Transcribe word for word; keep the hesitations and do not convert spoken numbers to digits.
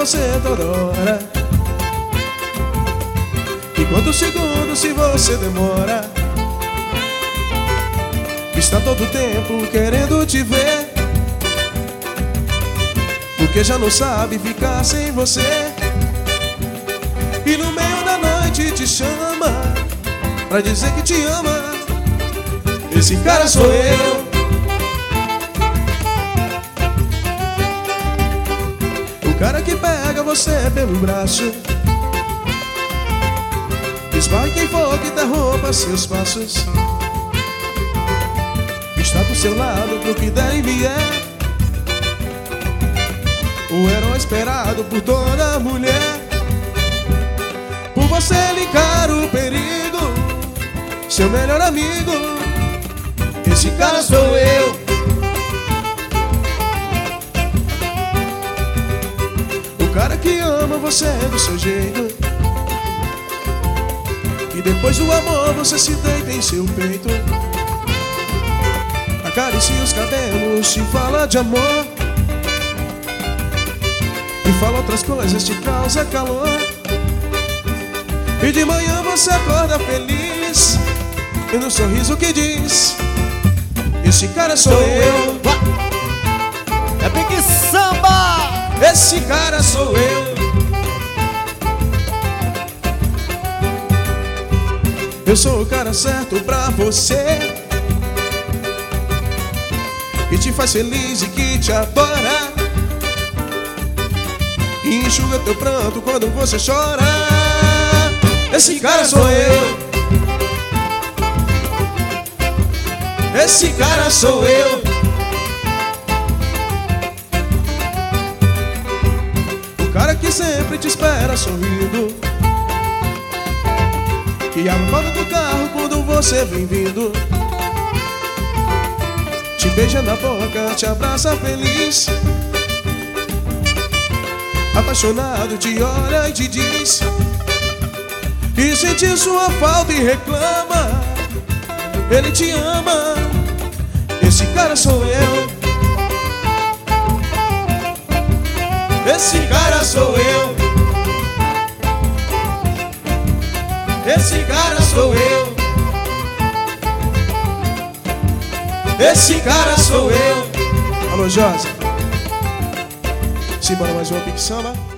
você toda hora. E quantos segundos se você demora? Está todo tempo querendo te ver, porque já não sabe ficar sem você. E no meio da noite te chama pra dizer que te ama. Esse cara sou eu. O cara que pega você pelo braço, esbarra quem for que interrompa seus passos. Está do seu lado pro que der e vier, o herói esperado por toda mulher. Por você ele encara o perigo, seu melhor amigo. Esse cara sou eu. O cara que ama você do seu jeito, e depois do amor você se deita em seu peito, acaricia os cabelos, te fala de amor e fala outras coisas, te causa calor. E de manhã você acorda feliz, e no sorriso que diz: esse cara sou eu. É pique samba. Esse cara sou eu. Eu sou o cara certo pra você, que te faz feliz e que te adora, e enxuga teu pranto quando você chora. Esse cara sou eu. Esse cara sou eu. O cara que sempre te espera sorrindo, que abre a porta do carro quando você vem vindo, te beija na boca, te abraça feliz, apaixonado te olha e te diz, e sente sua falta e reclama. Ele te ama. Esse cara sou eu. Esse cara sou eu. Esse cara sou eu. Esse cara sou eu. Alô, Josa. Simbora mais uma pique samba.